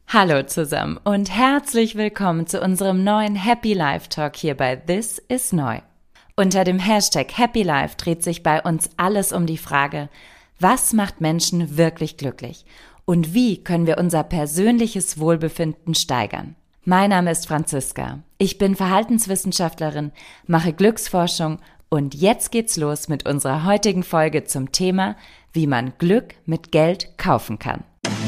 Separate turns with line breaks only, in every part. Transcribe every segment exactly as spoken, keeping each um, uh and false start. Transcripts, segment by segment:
Hallo zusammen und herzlich willkommen zu unserem neuen Happy Life Talk hier bei This is Neu. Unter dem Hashtag Happy Life dreht sich bei uns alles um die Frage, was macht Menschen wirklich glücklich und wie können wir unser persönliches Wohlbefinden steigern? Mein Name ist Franziska, ich bin Verhaltenswissenschaftlerin, mache Glücksforschung und jetzt geht's los mit unserer heutigen Folge zum Thema, wie man Glück mit Geld kaufen kann.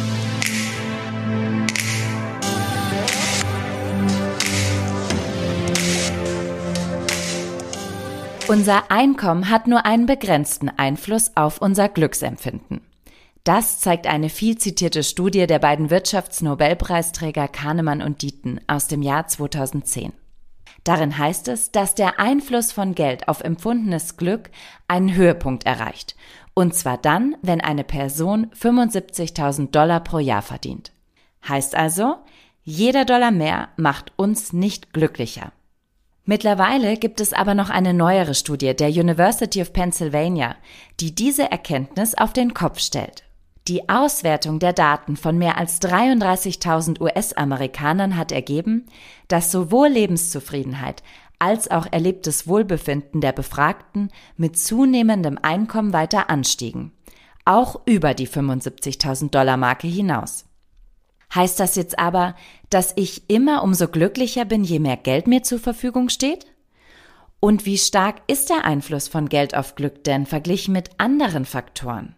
Unser Einkommen hat nur einen begrenzten Einfluss auf unser Glücksempfinden. Das zeigt eine viel zitierte Studie der beiden Wirtschaftsnobelpreisträger Kahnemann und Dieten aus dem Jahr zweitausendzehn. Darin heißt es, dass der Einfluss von Geld auf empfundenes Glück einen Höhepunkt erreicht. Und zwar dann, wenn eine Person fünfundsiebzigtausend Dollar pro Jahr verdient. Heißt also, jeder Dollar mehr macht uns nicht glücklicher. Mittlerweile gibt es aber noch eine neuere Studie der University of Pennsylvania, die diese Erkenntnis auf den Kopf stellt. Die Auswertung der Daten von mehr als dreiunddreißigtausend U S-Amerikanern hat ergeben, dass sowohl Lebenszufriedenheit als auch erlebtes Wohlbefinden der Befragten mit zunehmendem Einkommen weiter anstiegen, auch über die fünfundsiebzigtausend Dollar Marke hinaus. Heißt das jetzt aber, dass ich immer umso glücklicher bin, je mehr Geld mir zur Verfügung steht? Und wie stark ist der Einfluss von Geld auf Glück denn verglichen mit anderen Faktoren?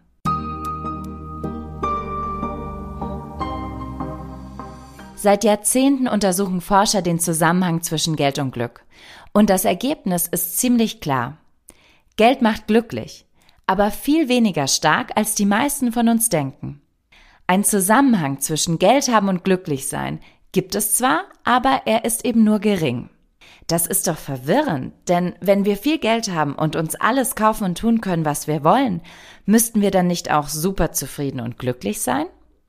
Seit Jahrzehnten untersuchen Forscher den Zusammenhang zwischen Geld und Glück. Und das Ergebnis ist ziemlich klar. Geld macht glücklich, aber viel weniger stark, als die meisten von uns denken. Ein Zusammenhang zwischen Geld haben und glücklich sein gibt es zwar, aber er ist eben nur gering. Das ist doch verwirrend, denn wenn wir viel Geld haben und uns alles kaufen und tun können, was wir wollen, müssten wir dann nicht auch super zufrieden und glücklich sein?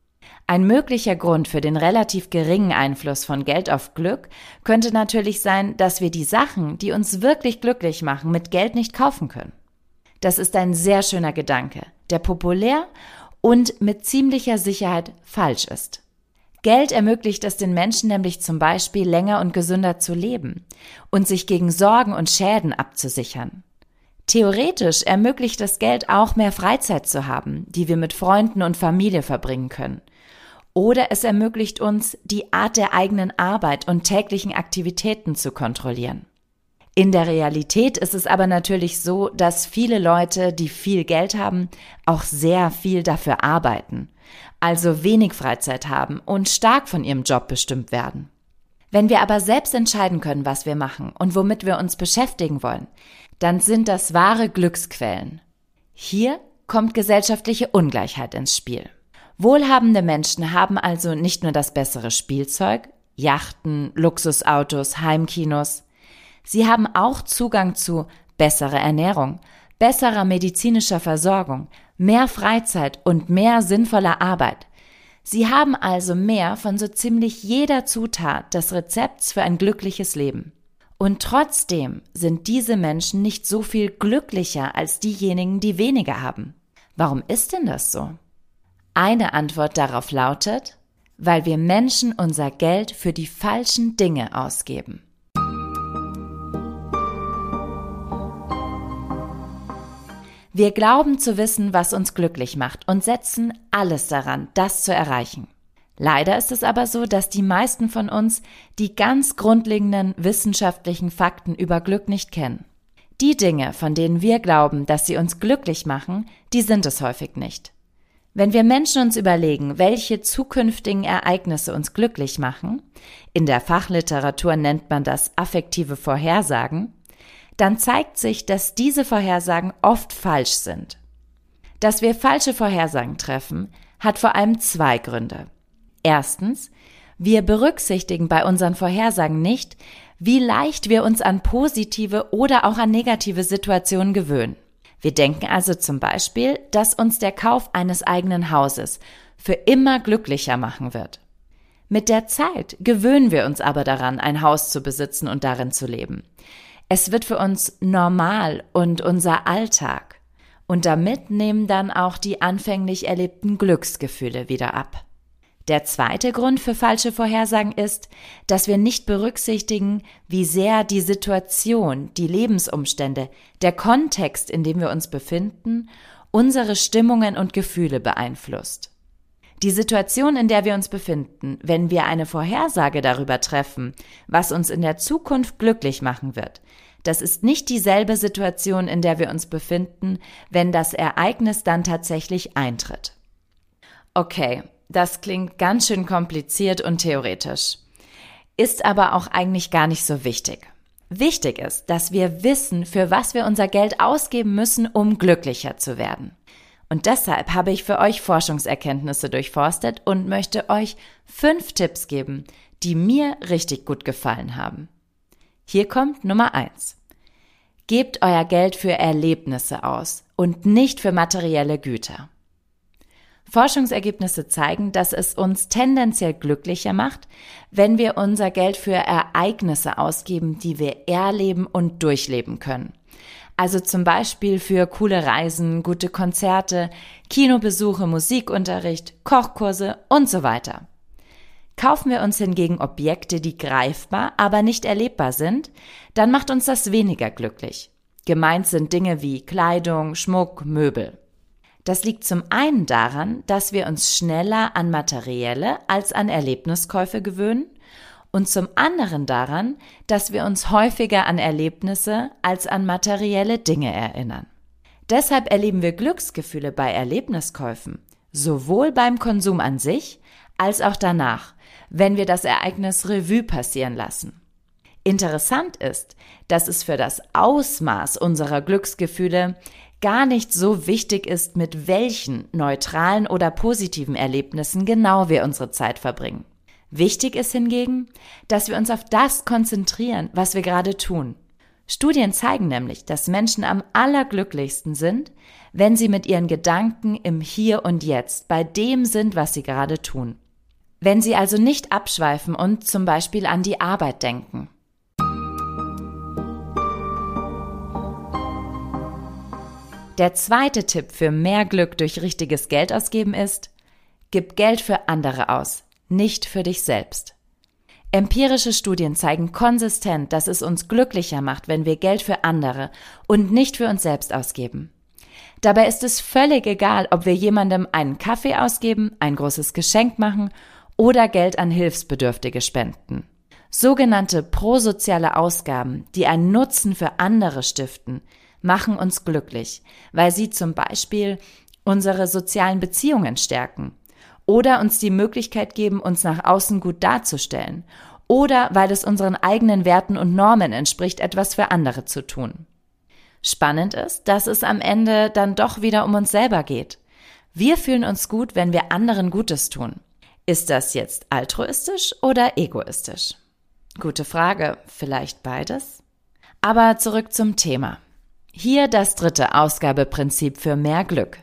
Ein möglicher Grund für den relativ geringen Einfluss von Geld auf Glück könnte natürlich sein, dass wir die Sachen, die uns wirklich glücklich machen, mit Geld nicht kaufen können. Das ist ein sehr schöner Gedanke, der populär und mit ziemlicher Sicherheit falsch ist. Geld ermöglicht es den Menschen nämlich zum Beispiel länger und gesünder zu leben und sich gegen Sorgen und Schäden abzusichern. Theoretisch ermöglicht das Geld auch mehr Freizeit zu haben, die wir mit Freunden und Familie verbringen können. Oder es ermöglicht uns, die Art der eigenen Arbeit und täglichen Aktivitäten zu kontrollieren. In der Realität ist es aber natürlich so, dass viele Leute, die viel Geld haben, auch sehr viel dafür arbeiten, also wenig Freizeit haben und stark von ihrem Job bestimmt werden. Wenn wir aber selbst entscheiden können, was wir machen und womit wir uns beschäftigen wollen, dann sind das wahre Glücksquellen. Hier kommt gesellschaftliche Ungleichheit ins Spiel. Wohlhabende Menschen haben also nicht nur das bessere Spielzeug, Yachten, Luxusautos, Heimkinos. Sie haben auch Zugang zu besserer Ernährung, besserer medizinischer Versorgung, mehr Freizeit und mehr sinnvoller Arbeit. Sie haben also mehr von so ziemlich jeder Zutat des Rezepts für ein glückliches Leben. Und trotzdem sind diese Menschen nicht so viel glücklicher als diejenigen, die weniger haben. Warum ist denn das so? Eine Antwort darauf lautet, weil wir Menschen unser Geld für die falschen Dinge ausgeben. Wir glauben zu wissen, was uns glücklich macht und setzen alles daran, das zu erreichen. Leider ist es aber so, dass die meisten von uns die ganz grundlegenden wissenschaftlichen Fakten über Glück nicht kennen. Die Dinge, von denen wir glauben, dass sie uns glücklich machen, die sind es häufig nicht. Wenn wir Menschen uns überlegen, welche zukünftigen Ereignisse uns glücklich machen, in der Fachliteratur nennt man das affektive Vorhersagen, dann zeigt sich, dass diese Vorhersagen oft falsch sind. Dass wir falsche Vorhersagen treffen, hat vor allem zwei Gründe. Erstens, wir berücksichtigen bei unseren Vorhersagen nicht, wie leicht wir uns an positive oder auch an negative Situationen gewöhnen. Wir denken also zum Beispiel, dass uns der Kauf eines eigenen Hauses für immer glücklicher machen wird. Mit der Zeit gewöhnen wir uns aber daran, ein Haus zu besitzen und darin zu leben. Es wird für uns normal und unser Alltag. Und damit nehmen dann auch die anfänglich erlebten Glücksgefühle wieder ab. Der zweite Grund für falsche Vorhersagen ist, dass wir nicht berücksichtigen, wie sehr die Situation, die Lebensumstände, der Kontext, in dem wir uns befinden, unsere Stimmungen und Gefühle beeinflusst. Die Situation, in der wir uns befinden, wenn wir eine Vorhersage darüber treffen, was uns in der Zukunft glücklich machen wird, das ist nicht dieselbe Situation, in der wir uns befinden, wenn das Ereignis dann tatsächlich eintritt. Okay, das klingt ganz schön kompliziert und theoretisch, ist aber auch eigentlich gar nicht so wichtig. Wichtig ist, dass wir wissen, für was wir unser Geld ausgeben müssen, um glücklicher zu werden. Und deshalb habe ich für euch Forschungserkenntnisse durchforstet und möchte euch fünf Tipps geben, die mir richtig gut gefallen haben. Hier kommt Nummer eins. Gebt euer Geld für Erlebnisse aus und nicht für materielle Güter. Forschungsergebnisse zeigen, dass es uns tendenziell glücklicher macht, wenn wir unser Geld für Ereignisse ausgeben, die wir erleben und durchleben können. Also zum Beispiel für coole Reisen, gute Konzerte, Kinobesuche, Musikunterricht, Kochkurse und so weiter. Kaufen wir uns hingegen Objekte, die greifbar, aber nicht erlebbar sind, dann macht uns das weniger glücklich. Gemeint sind Dinge wie Kleidung, Schmuck, Möbel. Das liegt zum einen daran, dass wir uns schneller an materielle als an Erlebniskäufe gewöhnen und zum anderen daran, dass wir uns häufiger an Erlebnisse als an materielle Dinge erinnern. Deshalb erleben wir Glücksgefühle bei Erlebniskäufen, sowohl beim Konsum an sich als auch danach, wenn wir das Ereignis Revue passieren lassen. Interessant ist, dass es für das Ausmaß unserer Glücksgefühle gar nicht so wichtig ist, mit welchen neutralen oder positiven Erlebnissen genau wir unsere Zeit verbringen. Wichtig ist hingegen, dass wir uns auf das konzentrieren, was wir gerade tun. Studien zeigen nämlich, dass Menschen am allerglücklichsten sind, wenn sie mit ihren Gedanken im Hier und Jetzt bei dem sind, was sie gerade tun. Wenn sie also nicht abschweifen und zum Beispiel an die Arbeit denken. Der zweite Tipp für mehr Glück durch richtiges Geld ausgeben ist: Gib Geld für andere aus, nicht für dich selbst. Empirische Studien zeigen konsistent, dass es uns glücklicher macht, wenn wir Geld für andere und nicht für uns selbst ausgeben. Dabei ist es völlig egal, ob wir jemandem einen Kaffee ausgeben, ein großes Geschenk machen oder Geld an Hilfsbedürftige spenden. Sogenannte prosoziale Ausgaben, die einen Nutzen für andere stiften, machen uns glücklich, weil sie zum Beispiel unsere sozialen Beziehungen stärken oder uns die Möglichkeit geben, uns nach außen gut darzustellen oder weil es unseren eigenen Werten und Normen entspricht, etwas für andere zu tun. Spannend ist, dass es am Ende dann doch wieder um uns selber geht. Wir fühlen uns gut, wenn wir anderen Gutes tun. Ist das jetzt altruistisch oder egoistisch? Gute Frage, vielleicht beides? Aber zurück zum Thema. Hier das dritte Ausgabeprinzip für mehr Glück.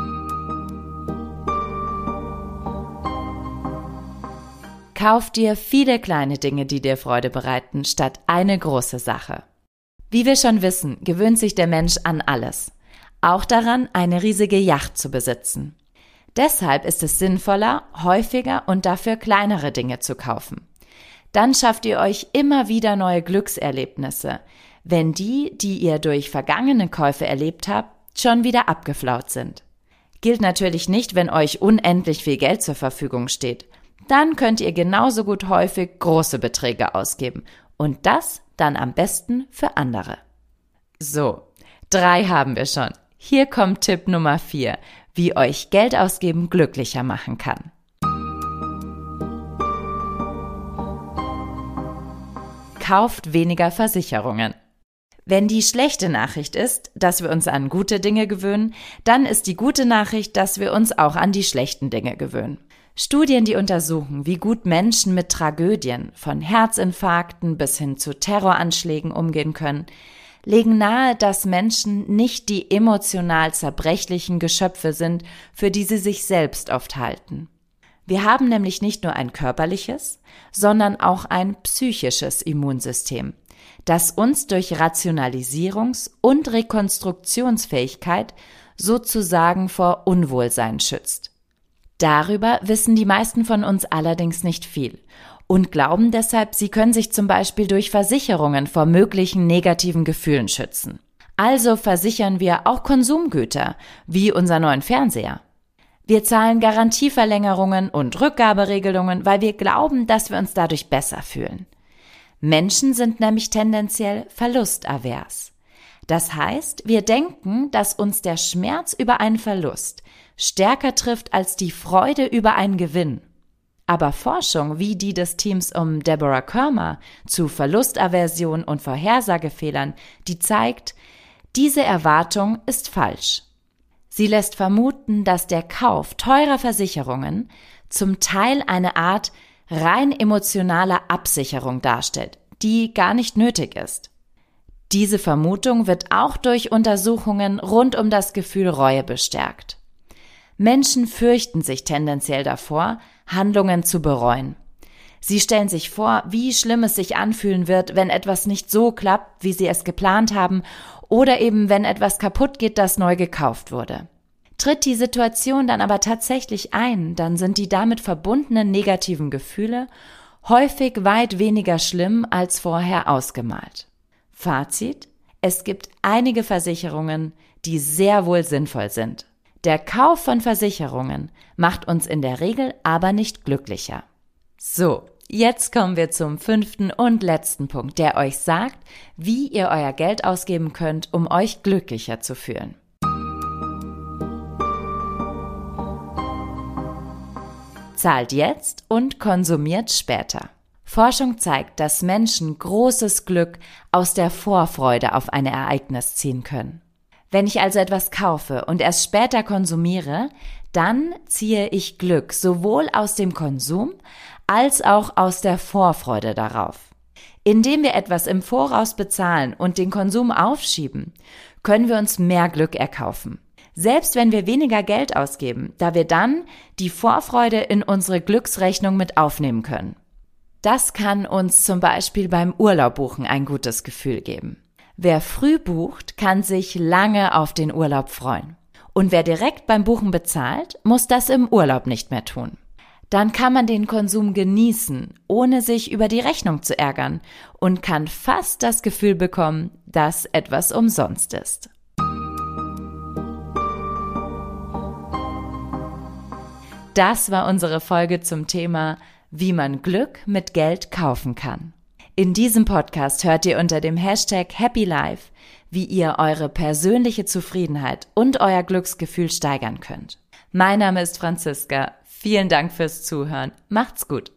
Kauf dir viele kleine Dinge, die dir Freude bereiten, statt eine große Sache. Wie wir schon wissen, gewöhnt sich der Mensch an alles. Auch daran, eine riesige Yacht zu besitzen. Deshalb ist es sinnvoller, häufiger und dafür kleinere Dinge zu kaufen. Dann schafft ihr euch immer wieder neue Glückserlebnisse, wenn die, die ihr durch vergangene Käufe erlebt habt, schon wieder abgeflaut sind. Gilt natürlich nicht, wenn euch unendlich viel Geld zur Verfügung steht. Dann könnt ihr genauso gut häufig große Beträge ausgeben und das dann am besten für andere. So, drei haben wir schon. Hier kommt Tipp Nummer vier, wie euch Geld ausgeben glücklicher machen kann. Kauft weniger Versicherungen. Wenn die schlechte Nachricht ist, dass wir uns an gute Dinge gewöhnen, dann ist die gute Nachricht, dass wir uns auch an die schlechten Dinge gewöhnen. Studien, die untersuchen, wie gut Menschen mit Tragödien, von Herzinfarkten bis hin zu Terroranschlägen umgehen können, legen nahe, dass Menschen nicht die emotional zerbrechlichen Geschöpfe sind, für die sie sich selbst oft halten. Wir haben nämlich nicht nur ein körperliches, sondern auch ein psychisches Immunsystem, das uns durch Rationalisierungs- und Rekonstruktionsfähigkeit sozusagen vor Unwohlsein schützt. Darüber wissen die meisten von uns allerdings nicht viel und glauben deshalb, sie können sich zum Beispiel durch Versicherungen vor möglichen negativen Gefühlen schützen. Also versichern wir auch Konsumgüter, wie unseren neuen Fernseher. Wir zahlen Garantieverlängerungen und Rückgaberegelungen, weil wir glauben, dass wir uns dadurch besser fühlen. Menschen sind nämlich tendenziell verlustavers. Das heißt, wir denken, dass uns der Schmerz über einen Verlust stärker trifft als die Freude über einen Gewinn. Aber Forschung wie die des Teams um Deborah Kermer zu Verlustaversion und Vorhersagefehlern, die zeigt, diese Erwartung ist falsch. Sie lässt vermuten, dass der Kauf teurer Versicherungen zum Teil eine Art rein emotionaler Absicherung darstellt, die gar nicht nötig ist. Diese Vermutung wird auch durch Untersuchungen rund um das Gefühl Reue bestärkt. Menschen fürchten sich tendenziell davor, Handlungen zu bereuen. Sie stellen sich vor, wie schlimm es sich anfühlen wird, wenn etwas nicht so klappt, wie sie es geplant haben, oder eben wenn etwas kaputt geht, das neu gekauft wurde. Tritt die Situation dann aber tatsächlich ein, dann sind die damit verbundenen negativen Gefühle häufig weit weniger schlimm als vorher ausgemalt. Fazit: Es gibt einige Versicherungen, die sehr wohl sinnvoll sind. Der Kauf von Versicherungen macht uns in der Regel aber nicht glücklicher. So, jetzt kommen wir zum fünften und letzten Punkt, der euch sagt, wie ihr euer Geld ausgeben könnt, um euch glücklicher zu fühlen. Zahlt jetzt und konsumiert später. Forschung zeigt, dass Menschen großes Glück aus der Vorfreude auf ein Ereignis ziehen können. Wenn ich also etwas kaufe und erst später konsumiere, dann ziehe ich Glück sowohl aus dem Konsum als auch aus der Vorfreude darauf. Indem wir etwas im Voraus bezahlen und den Konsum aufschieben, können wir uns mehr Glück erkaufen. Selbst wenn wir weniger Geld ausgeben, da wir dann die Vorfreude in unsere Glücksrechnung mit aufnehmen können. Das kann uns zum Beispiel beim Urlaub buchen ein gutes Gefühl geben. Wer früh bucht, kann sich lange auf den Urlaub freuen. Und wer direkt beim Buchen bezahlt, muss das im Urlaub nicht mehr tun. Dann kann man den Konsum genießen, ohne sich über die Rechnung zu ärgern und kann fast das Gefühl bekommen, dass etwas umsonst ist. Das war unsere Folge zum Thema, wie man Glück mit Geld kaufen kann. In diesem Podcast hört ihr unter dem Hashtag Happy Life, wie ihr eure persönliche Zufriedenheit und euer Glücksgefühl steigern könnt. Mein Name ist Franziska. Vielen Dank fürs Zuhören. Macht's gut.